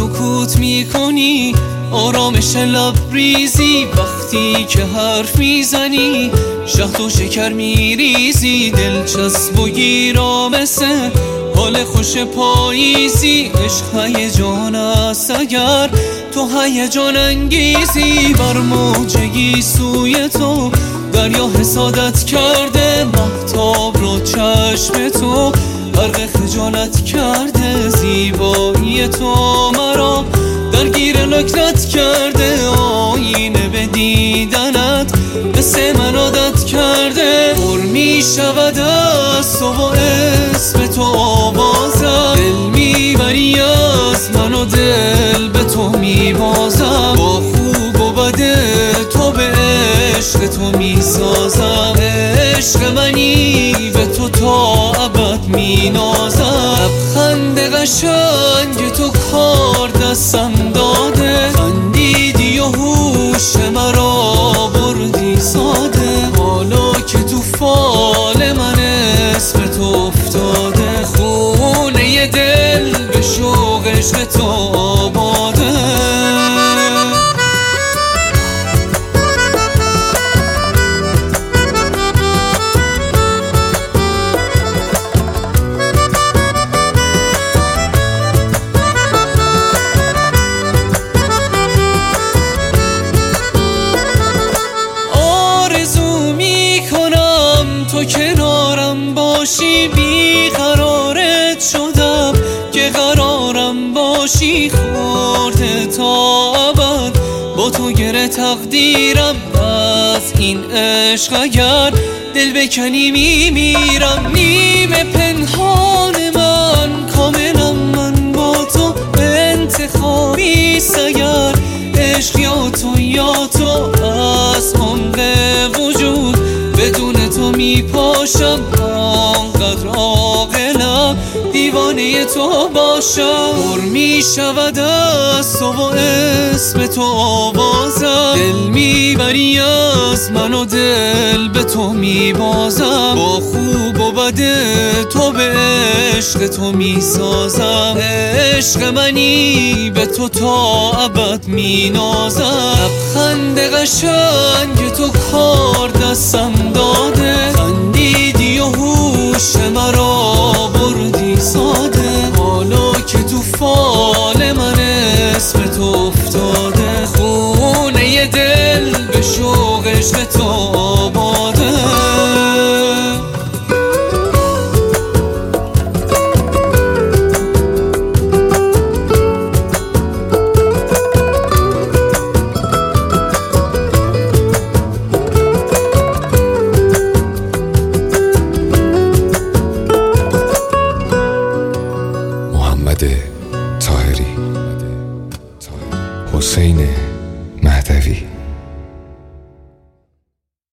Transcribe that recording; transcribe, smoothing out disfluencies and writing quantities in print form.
سکوت میکنی، آرامش لبریزی، وقتی که حرف میزنی شهد و شکر میریزی، دلچسب و گیرامسه حال خوش پاییزی، عشق هیجان است اگر تو هیجان انگیزی، بر موجگی سوی تو دریا حسادت کرده، مهتاب رو چشم تو غرق خجالت کرده، زیبایی تو مرا درگیر لکنت کرده، آینه به دیدنت مثل من عادت کرده، پر می شود از تو و اسم تو آوازم، دل میبری از من و دل به تو میبازم، با خوب و بد تو به عشق تو میسازم، عشق منی به تو تا ابد مینازم، لبخند قشنگ تو کار دستم داده، خندیدی و هوش مرا بردی ساده، حالا که تو فال من اسم تو افتاده، خونه دل به شوق عشق تو آباده. تو کنارم باشی بیقرارت شدم که قرارم باشی، خورده تا ابد با تو گره تقدیرم، از این عشق اگر دل بکنی میمیرم، نیمه پنهان من کاملم من با تو، انتخابی اگر عشق یا تو از عمق وجود بدون تو میپاشم، آنقدر عاقلم دیوانه تو باشم، پر میشود از تو و اسم تو آوازم، دل میبری از من و دل به تو میبازم، با خوب و بد تو به عشق تو میسازم، عشق منی به تو تا ابد مینازم، لبخند قشنگ تو کار دستم داده، خندیدی و هوش مرا بردی ساده، حالا که تو فال من اسم تو افتاده، خونه دل به شوق عشق تو آباده. طاهری، حسین